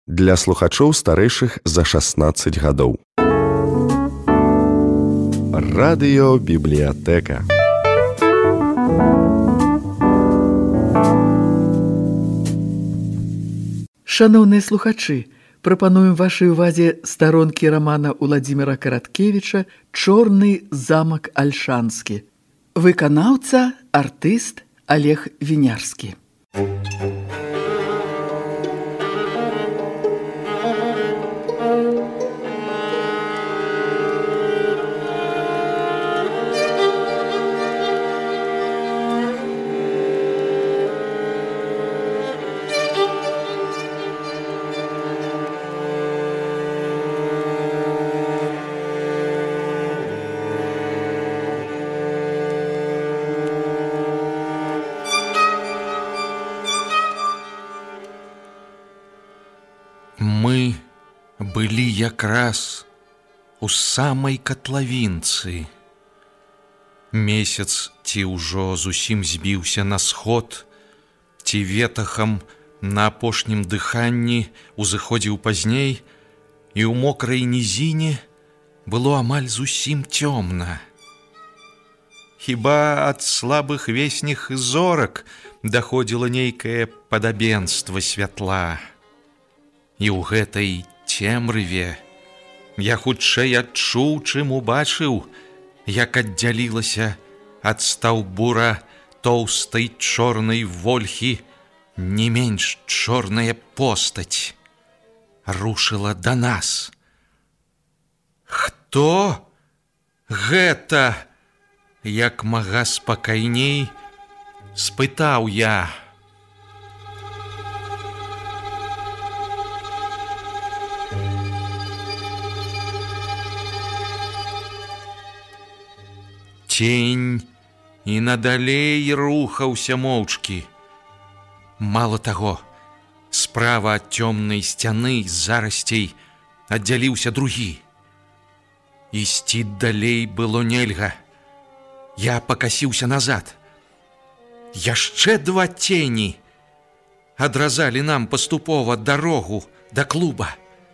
для слухачоў старэйшых за 16 гадоў. Радыёбібліятэка. Шаноўныя слухачы, прапануем вашай увазе старонкі рамана Уладзіміра Караткевіча «Чорны замак Альшанскі». Выканаўца, артыст Олег Вінярскі. Мы былі якраз у самай катлавінцы. Месяц ці ўжо зусім збіўся на сход, ці ветахам на апошнім дыханні узыходзіў пазней, і ў мокрай нізіне было амаль зусім цёмна. Хіба ад слабых весніх зорак даходзіла нейкае падабенства святла. І ў гэтай цемрыве я хутчэй адчуў, чым убачыў, як аддзялілася ад стаўбура тоўстай чорнай вольхі не менш чорная постаць. Рушыла да нас. Хто гэта? Як мага спакайней спытаў я. Цень і надалей рухаўся моўчкі. Мала таго, справа ад цёмнай сцяны з зарасцей аддзяліўся другі. Ісці далей было нельга. Я пакасіўся назад. Яшчэ два цені адразалі нам паступова дарогу да клуба.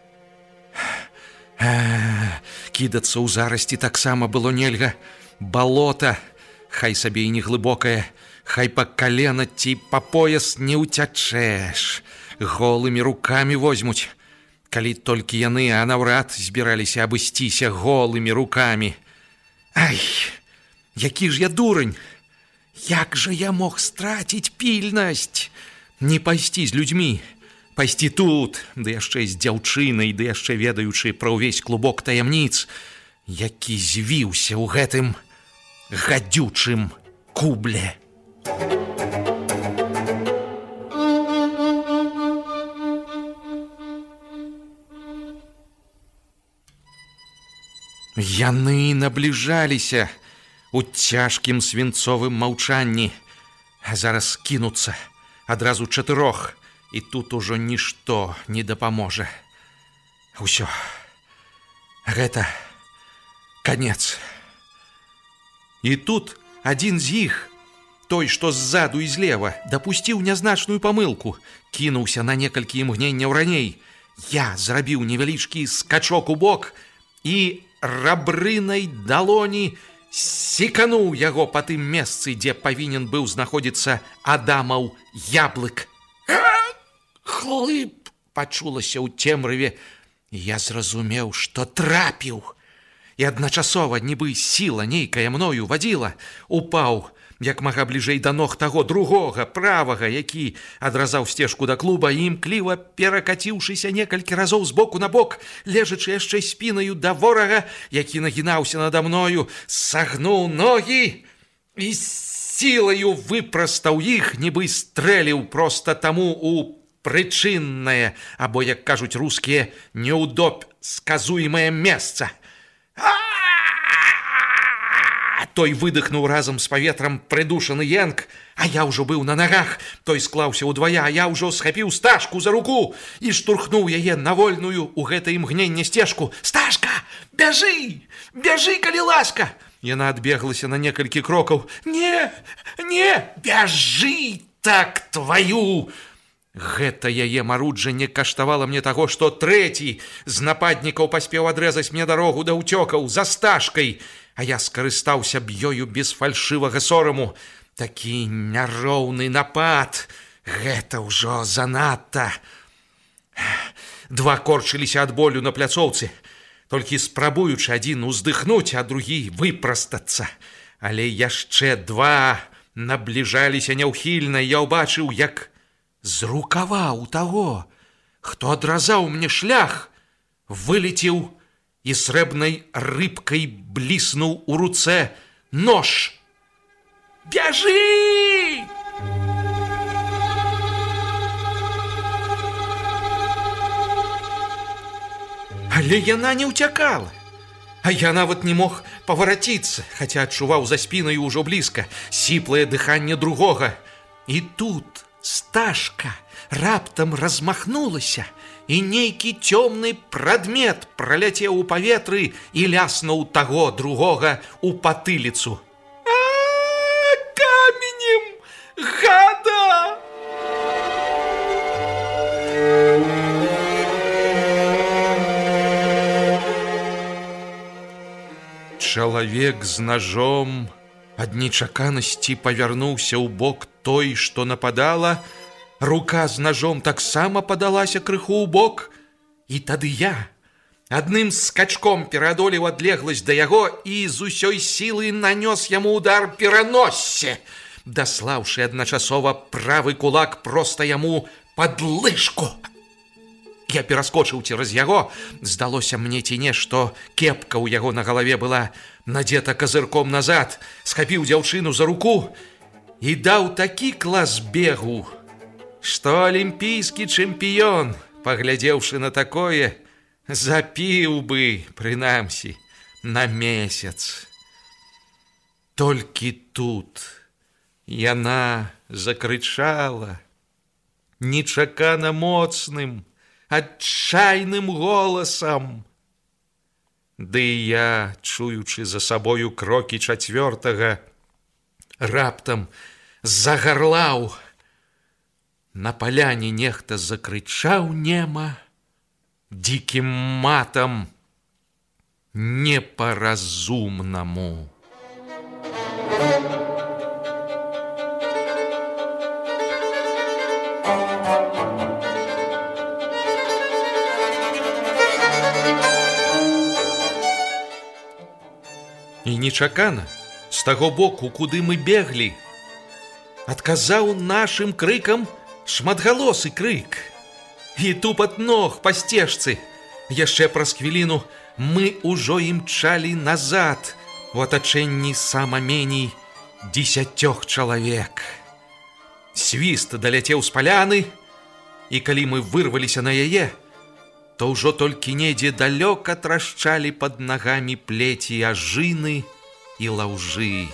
Кідацца ў зарасці таксама было нельга. Балота, хай сабе і не глыбокае, хай па калена ці па пояс не ўцячэш. Голымі рукамі возьмуць. Калі толькі яны, а наўрад збіраліся абысціся голымі рукамі. Ай, які ж я дурань! Як жа я мог страціць пільнасць? Не пайсці з людзьмі, пайсці тут, ды яшчэ з дзяўчынай, ды яшчэ ведаючы пра ўвесь клубок таямніц, які звіўся ў гэтым гадючым кубле. Яны набліжаліся у цяжкім свінцовым маўчанні. Зараз кінуцца адразу чатырох, і тут ужо нішто не дапаможа. Усё. Гэта канец. І тут адзін з іх, той, што ззаду і злева, дапусціў нязначную памылку, кінуўся на некалькі імгненняў раней. Я зрабіў невялічкі скачок у бок і рабрынай далоні секануў яго па тым месцы, дзе павінен быў знаходзіцца Адамаў яблык. Хлып! Пачулася ў цемрыве. Я зразумеў, што трапіў. І адначасова, нібы сіла нейкая мною вадзіла, упаў як мага бліжэй да ног таго другога, правага, які адразаў сцежку да клуба, і імкліва перакаціўшыся некалькі разоў з боку на бок, лежачы яшчэ спінаю да ворага, які нагінаўся нада мною, сагнуў ногі і сілаю выпрастаў іх, нібы стрэліў проста таму у прычыннае, або, як кажуць рускія, неўдобь сказуемае месца. Той выдыхнуў разам з паветрам прыдушаны енк, а я ўжо быў на нагах. Той склаўся ўдвая, а я ўжо схапіў Сташку за руку і штурхнуў яе на вольную ў гэта імгненне сцежку. Сташка, бяжы! Бяжы, калі ласка! Яна адбеглася на некалькі крокаў. Не, бяжы, так твою! Гэта яе маруджанне каштавала мне таго, што трэці з нападнікаў паспеў адрэзаць мне дарогу да ўцёкаў за стажкай, а я скарыстаўся б ёю без фальшывага сораму. Такі няроўны напад, гэта ўжо занадта. Два корчыліся ад болю на пляцоўцы, толькі спрабуючы адзін уздыхнуць, а другі выпрастацца. Але яшчэ два набліжаліся няўхільна, я ўбачыў, як з рукава ў таго, хто адразаў мне шлях, вылецеў і срэбнай рыбкай бліснуў у руцэ нож. Бяжы! Але яна не ўцякала, а я нават не мог павараціцца, хаця адчуваў за спінаю ўжо блізка сіплае дыханне другога. І тут стажка раптам размахнулася, і нейкі цёмны прадмет праляцеў у паветры і ляснуў таго другога ў патыліцу. Каменем, гада! Чалавек з ножом ад нечаканасці павярнуўся ў бок той, што нападала. Рука з ножом таксама падалася крыху ў бок. І тады я адным скачком пераадолеў адлегласць да яго і з усёй сілы нанёс яму удар пераноссе, даслаўшы адначасова правы кулак проста яму пад лыжку. Я пераскочыў цераз яго, здалося мне ці не, што кепка ў яго на галаве была надзета казырком назад, схапіў дзяўчыну за руку і даў такі клас бегу, што алімпійскі чэмпіён, паглядзеўшы на такое, запіў бы, прынамсі, на месяц. Толькі тут яна закрычала нечакана моцным, адчайным голасам. Ды я, чуючы за сабою крокі чацвёртага, раптам загарлаў. На паляне нехта закрычаў нема, дзікім матам, не па-разумнаму. І нечакана, з таго боку, куды мы беглі, адказаў нашым крыкам шматгалосы крык. І тупат ног па сцежцы. Яшчэ праз хвіліну мы ўжо імчалі назад у атачэнні сама меней 10 чалавек. Свіст даляцеў з паляны, і калі мы вырваліся на яе, то ўжо толькі недзе далёка трашчалі пад нагамі плеці ажыны і лаўжы.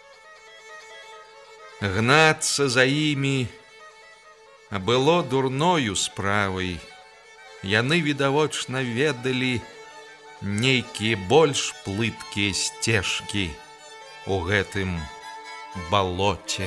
Гнацца за імі было дурною справай. Яны, відавочна, ведалі нейкія больш плыткія сцежкі у гэтым балоце.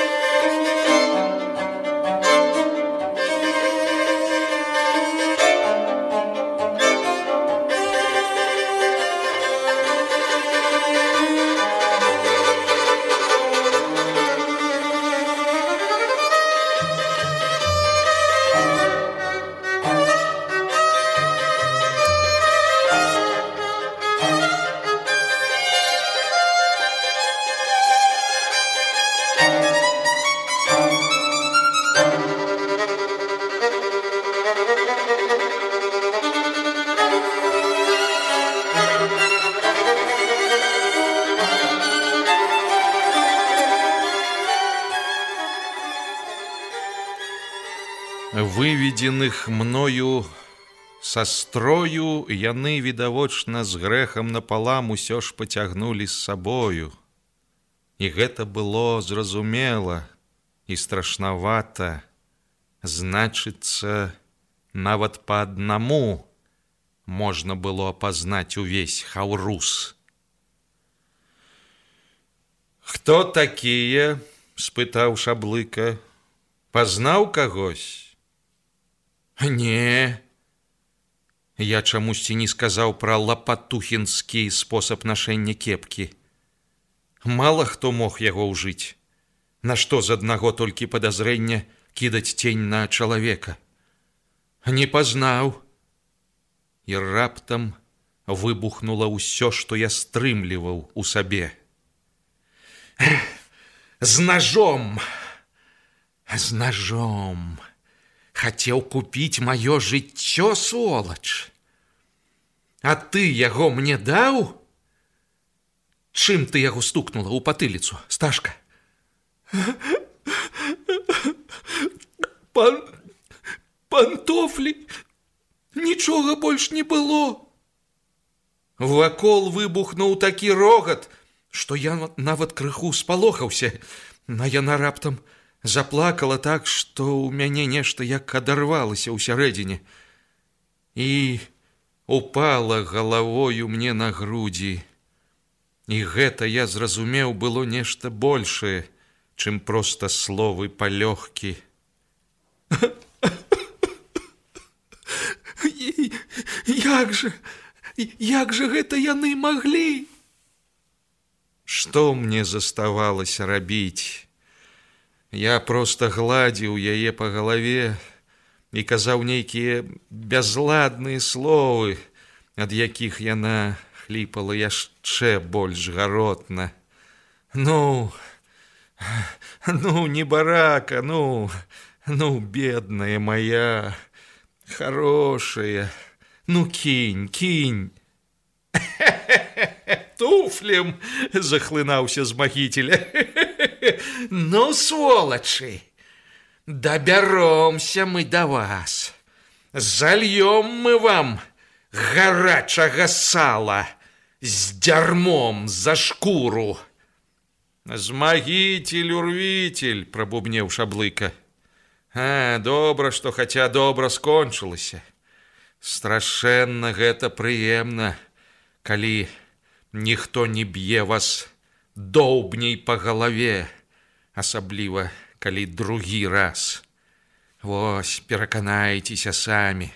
Выведзеных мною са строю, яны, відавочна, з грэхам напалам усё ж пацягнулі з сабою. І гэта было зразумела і страшнавата. Значыцца, нават па аднаму можна было апазнаць увесь хаўрус. «Хто такія?» – спытаў Шаблыка. «Пазнаў кагось?» Не, я чамусьці не сказаў пра лапатухінскі спосаб нашэння кепкі. Мала хто мог яго ўжыць. Нашто з аднаго толькі падазрэння кідаць цень на чалавека? Не пазнаў. І раптам выбухнула ўсё, што я стрымліваў у сабе. З ножом! З ножом! Хацеў купіць маё жыццё, сволач! А ты яго мне даў? Чым ты яго стукнула ў патыліцу, Сташка? Пантофлі! Нічога больш не было. Вакол выбухнуў такі рогат, што я нават крыху спалохаўся. А яна раптам заплакала так, што ў мяне нешта як адарвалася ўсярэдзіне. І упала галавою мне на грудзі. І гэта, я зразумеў, было нешта большае, чым проста словы палёгкі. Як жа гэта яны маглі? Што мне заставалася рабіць? Я проста гладзіў яе па галаве і казаў нейкія бязладныя словы, ад якіх яна хліпала яшчэ больш гаротна. Ну, небарака, бедная моя, хорошая, кинь. Туфлем, захлынаўся змагіцеля. Сволачы, дабяромся мы да вас. Зальём мы вам гарачага сала з дзярмом за шкуру. Змагіцель-урвіцель, прабубнеў Шаблыка. Добра, што хаця добра скончылася. Страшэнна гэта прыемна, калі ніхто не б'е вас доўбняй па галаве, асабліва, калі другі раз. Вось, пераканайцеся самі.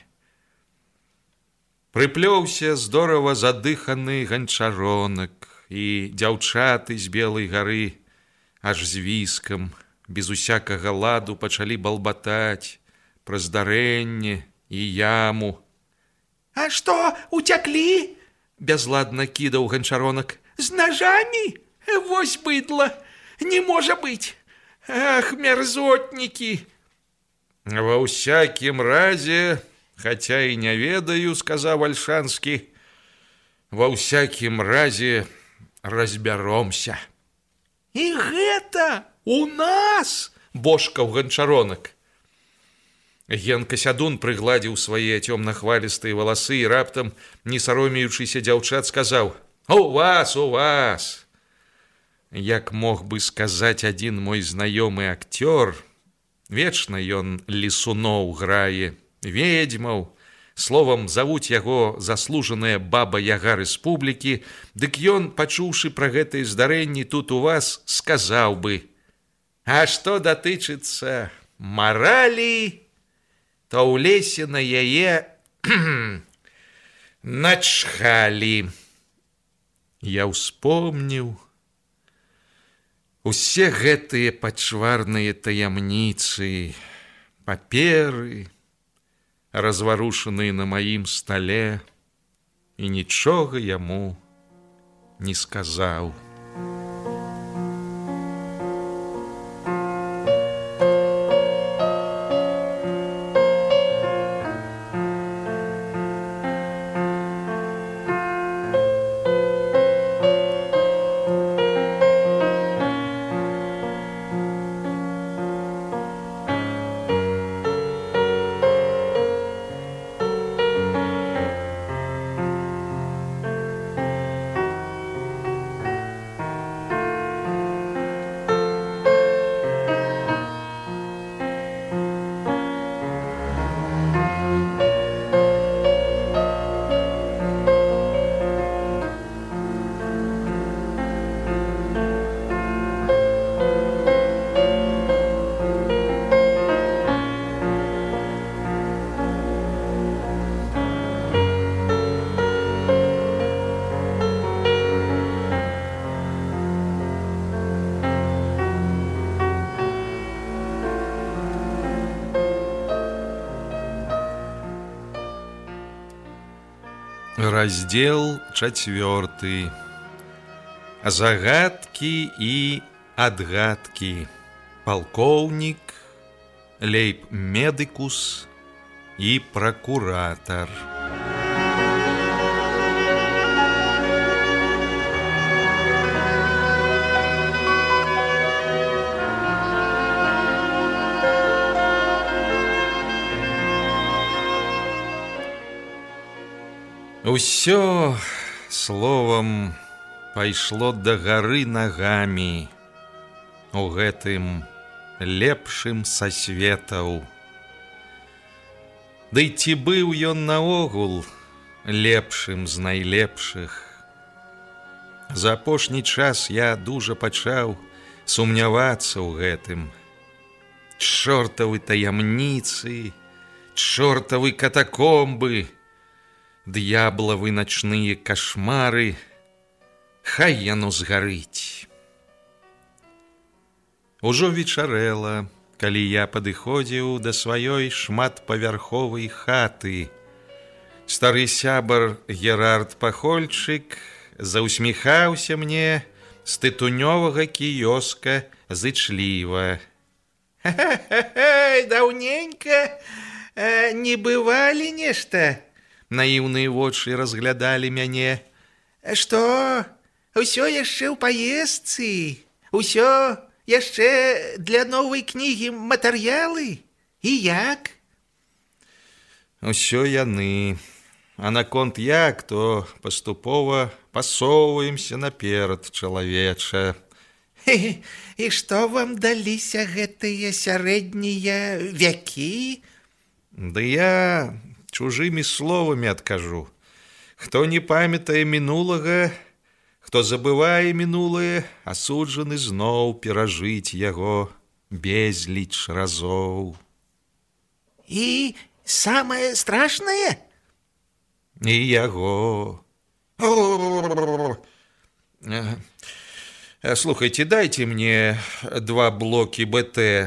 Прыплёўся здорава задыханы ганчаронак, і дзяўчаты з Белай гары аж з віскам, без усякага ладу пачалі балбатаць пра здарэнне і яму. А што, уцяклі? Бязладна кідаў ганчаронак. З нажамі? Вось быдла, не можа быць. Ах, мярзотнікі! Ва ўсякім разе, хаця і не ведаю, сказаў Альшанскі, ва ўсякім разе разбяромся. І гэта у нас, божкаў ганчаронак. Генка Сядун прыгладзіў свае цёмна-хвалістыя валасы і раптам, не саромеючыся дзяўчат, сказаў: У вас! Як мог бы сказаць адзін мой знаёмы акцёр, вечна ён лісуноў грае, ведзьмаў, словам, завуць яго заслужаная баба-яга рэспублікі, дык ён, пачуўшы пра гэтыя здарэнні тут у вас, сказаў бы: А што датычыцца маралі, то ў лесе на яе начхалі. Я ўспомніў усе гэтыя пачварныя таямніцы, паперы, разварушаныя на маім стале, і нічога яму не сказаў. Раздел 4. Загадки и отгадки. Полковник, лейб-медикус и прокуратор. Усё, словом, пайшло да гары нагамі у гэтым лепшым са светаў. Ды ці быў ён наогул лепшым з найлепшых? За апошні час я дужа пачаў сумнявацца ў гэтым. Чортавы таямніцы, чортавы катакомбы, д'яблавы начныя кашмары, хай яно згарыць. Ужо вечарэла, калі я падыходзіў да сваёй шматпавярховай хаты. Стары сябар Герард Пахольчык заўсміхаўся мне з тытунёвага кіёска зычліва. Даўненька не бывалі нешта? Наіўныя вочы разглядалі мяне. Што? Усё яшчэ ў паездцы? Усё яшчэ для новай кнігі матэрыялы? І як? Усё яны. А наконт як, то паступова пасоўваемся наперад, чалавеча. І што вам даліся гэтыя сярэднія вякі? Ды я чужымі словамі адкажу. Хто не памятае мінулага, хто забывае мінулае, асуджаны зноў перажыць яго безліч разоў. І самае страшнае? І яго. Слухайте, дайте мне 2 блокі БТ.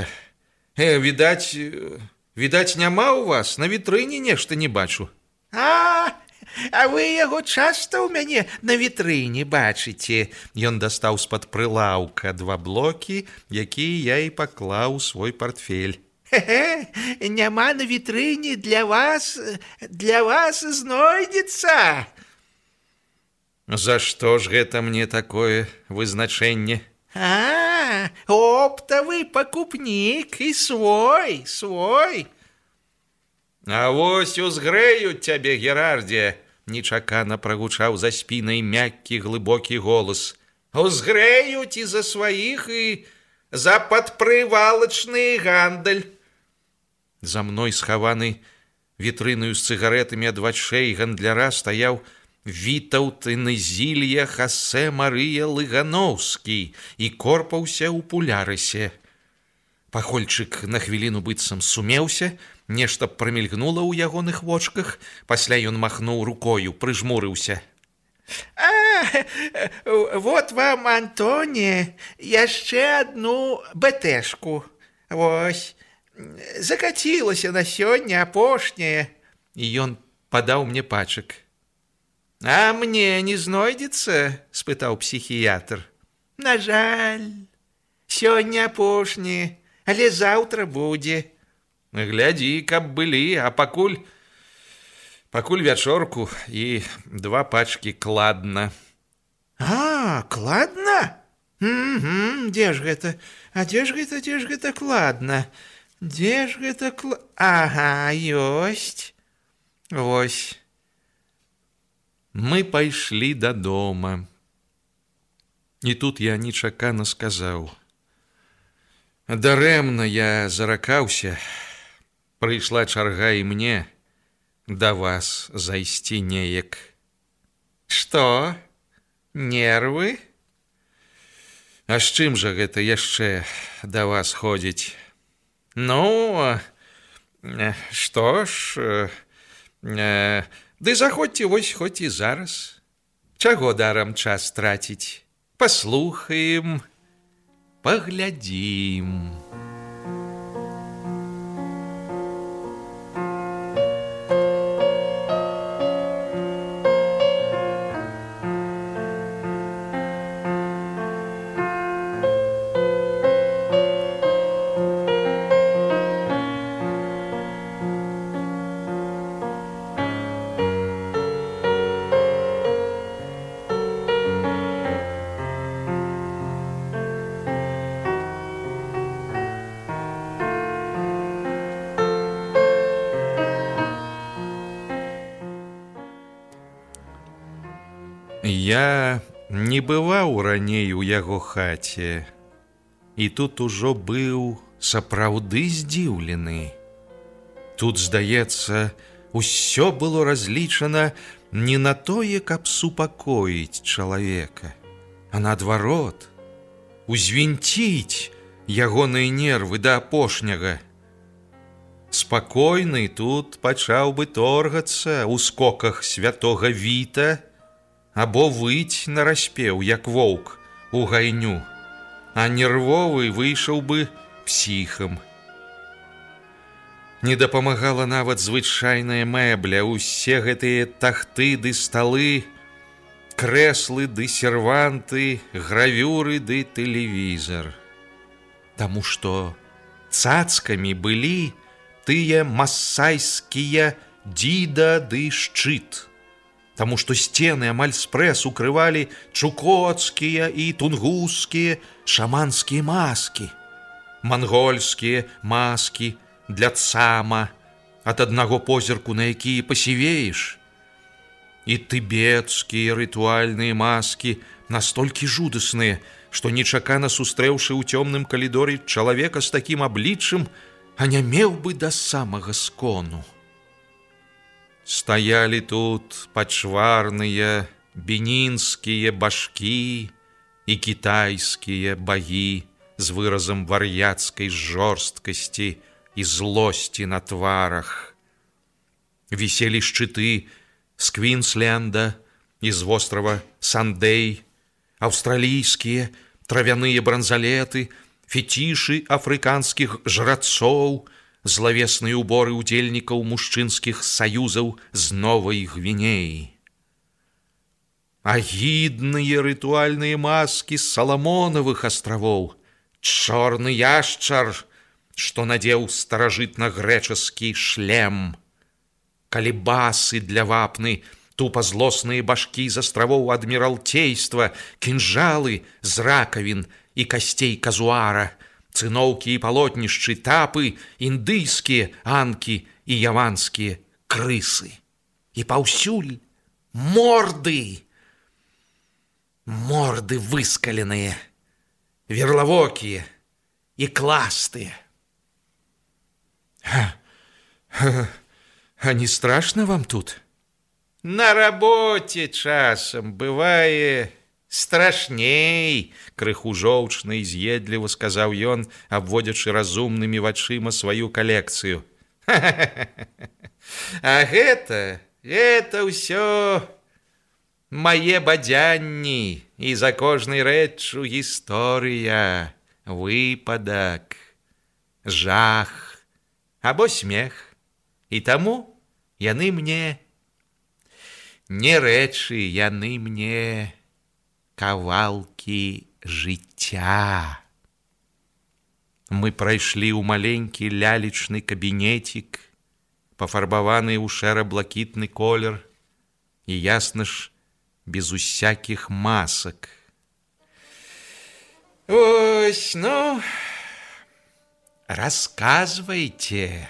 Відаць, няма ў вас? На вітрыне нешта не бачу. А вы яго часта ў мяне на вітрыне бачыце? Ён дастаў з-пад прылаўка 2 блокі, якія я і паклаў у свой партфель. Няма на вітрыне для вас знойдзецца. За што ж гэта мне такое вызначэнне? Оптавы пакупнік і свой. А вось узгрэюць цябе, Герардзе, нечакана прагучаў за спінай мяккі глыбокі голас. Узгрэюць і за сваіх, і за падпрывалачны гандаль. За мной схаваны вітрынаю з цыгарэтамі ад вачэй гандляра стаяў Вітаўт Энезілія Хасе Марыя Лыгановскі і корпаўся ў пулярысе. Пахольчык на хвіліну быццам сумеўся, нешта прамільгнула ў ягоных вочках, пасля ён махнуў рукою, прыжмурыўся. Вот вам, Антоне, яшчэ адну БТшку. Вось, закацілася на сёння апошняе. І ён падаў мне пачак. А мне не знойдзецца? Спытаў псіхіятр. На жаль, сёння апошняе, але заўтра будзе. Глядзі, каб былі, а пакуль вячорку і 2 пачкі кладна. Кладна? Дзе ж гэта? А дзе ж гэта кладна? Дзе ж гэта кладна? Ага, ёсць. Вось. Мы пайшлі дадома. І тут я нечакана сказаў. Дарэмна я заракаўся. Прыйшла чарга і мне да вас зайсці неяк. Што? Нервы? А з чым жа гэта яшчэ да вас ходзіць? Ну, што ж... Ды заходзьце вось хоць і зараз. Чаго дарам час траціць? Паслухаем, паглядзім. Я не бываў раней у яго хаце, і тут ужо быў сапраўды здзіўлены. Тут, здаецца, усё было разлічана не на тое, каб супакоіць чалавека, а наадварот, узвінціць ягоныя нервы да апошняга. Спакойны тут пачаў бы торгацца ў скоках святога Віта або выць нараспеў, як воўк у гайню, а нервовы выйшаў бы псіхам. Не дапамагала нават звычайная мэбля, усе гэтыя тахты ды сталы, крэслы ды серванты, гравюры ды тэлевізар. Таму што цацкамі былі тыя масайскія дзіда ды шчыт. Таму што сцены амаль спрэс укрывалі чукоцкія і тунгусскія шаманскія маскі, мангольскія маскі для цама, ад аднаго позірку на якія пасівееш, і тыбецкія рытуальныя маскі настолькі жудасныя, што нечакана сустрэўшы ў цёмным калідоры чалавека з такім абліччам, анямеў бы да самага скону. Стаялі тут пачварныя бенінскія башкі і кітайскія багі з выразам вар'яцкай жорсткасці і злосці на тварах. Віселі шчыты з Квінсленда і з вострава Сандэй, аўстралійскія травяныя бранзалеты, фетішы афрыканскіх жрацоў, злавесныя ўборы ўдзельнікаў мужчынскіх саюзаў з Новай Гвінеі. Агідныя рытуальныя маскі з Саламонавых астравоў, чорны яшчар, што надзеў старажытна-грэчаскі шлем, калібасы для вапны, тупа-злосныя башкі з астравоў адміралтейства, кінжалы з ракавін і касцей казуара, цыноўкі і палотнішчы, тапы, індыйскія анкі і яванскія крысы. І паўсюль морды, морды выскаленыя, верлавокія і кластыя. А не страшно вам тут? На работе часам бывае страшней, крыху жоўчна і з'едліва сказаў ён, абводзячы разумнымі вачыма сваю калекцыю. А гэта ўсё мае бадзянні, і за кожнай рэччу гісторыя, выпадак, жах або смех. І таму яны мне не рэчы, яны мне кавалкі жыцця. Мы прайшлі ў маленькі лялечны кабінетик, пафарбаваны ў шэра-блакітны колер, і ясна ж, без усякіх масак. Ось, ну, расказвайце.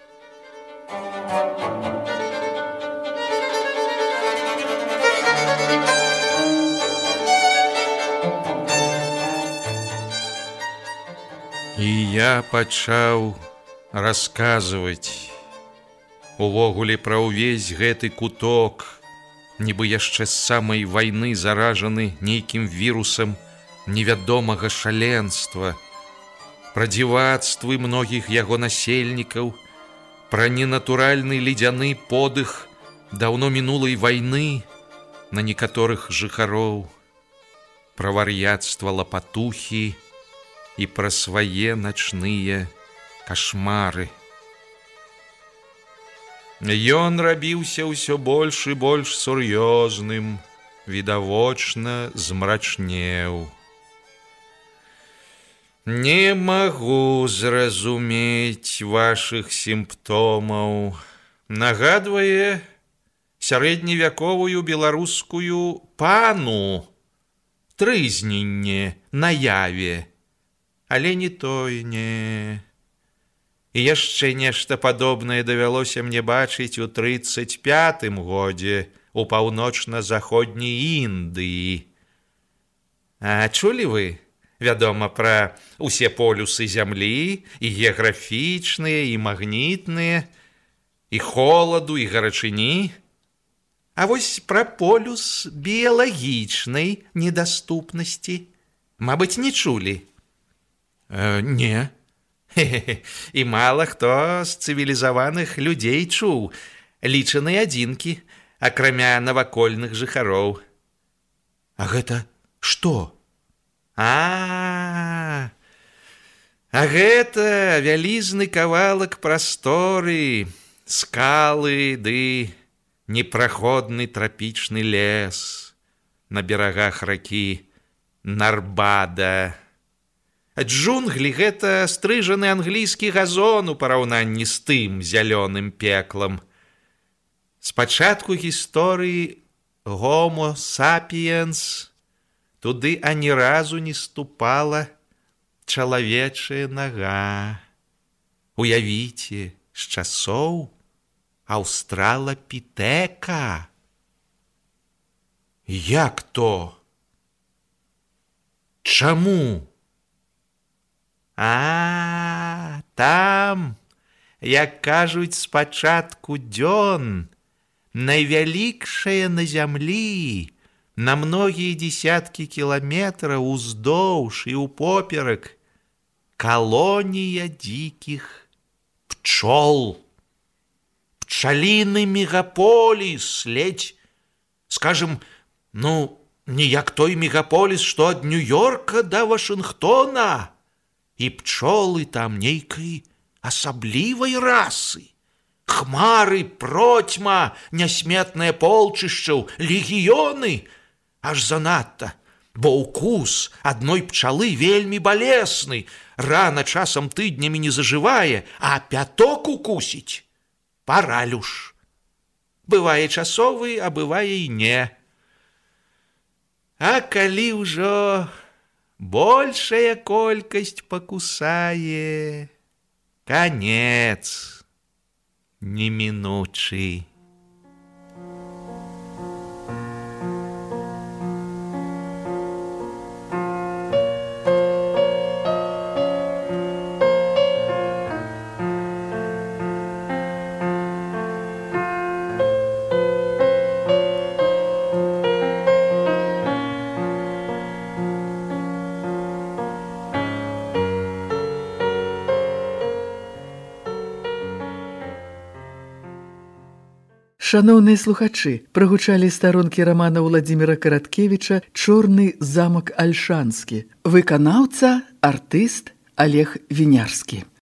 І я пачаў расказваць увогуле пра ўвесь гэты куток, нібы яшчэ з самай вайны заражаны нейкім вірусам невядомага шаленства, пра дзівацтвы многіх яго насельнікаў, пра ненатуральны ледзяны подых даўно мінулай вайны на некаторых жыхароў, пра вар'яцтва лапатухі і пра свае начныя кашмары. Ён рабіўся ўсё больш і больш сур'ёзным, відавочна змрачнеў. Не магу зразумець вашых сімптомаў. Нагадвае сярэдневяковую беларускую пану, трызненне на яве, але не той, не. І яшчэ нешта падобнае давялося мне бачыць у 35-м годзе у паўночна-заходняй Індыі. А чулі вы, вядома, пра усе полюсы зямлі, і геаграфічныя, і магнітныя, і холаду, і гарачыні? А вось пра полюс біялагічнай недаступнасці, мабыць, не чулі? Не. І мала хто з цывілізаваных людзей чуў, лічаныя адзінкі, акрамя навакольных жыхароў. А гэта што? А гэта вялізны кавалак прасторы, скалы ды непраходны трапічны лес на берагах ракі Нарбада. Джунглі — гэта стрыжаны англійскі газон у параўнанні з тым зялёным пеклам. Спачатку гісторыі Homo sapiens туды ані разу не ступала чалавечая нага. Уявіце, з часоў Аўстралапітэка. Як то? Чаму? Там, як кажуць, спачатку дзён, найвялікшая на зямлі, на многія дзесяткі кіламетраў уздоўж і ўпоперак, калонія дзікіх пчол. Пчаліны мегаполіс, ледзь, скажем, не як той мегаполіс, што ад Нью-Йорка да Вашынгтона. І пчолы там нейкай асаблівай расы. Хмары, процьма, нясметнае полчышчаў, легіёны. Аж занадта, бо ўкус адной пчалы вельмі балесны. Рана часам тыднямі не зажывае, а пяток укусіць — паралюш. Бывае часовы, а бывае і не. А калі ўжо большая колькасць пакусае, канец немінучы. Шаноўныя слухачы, прагучалі старонкі рамана Уладзіміра Караткевіча «Чорны замак Альшанскі». Выканаўца, артыст Олег Вінярскі.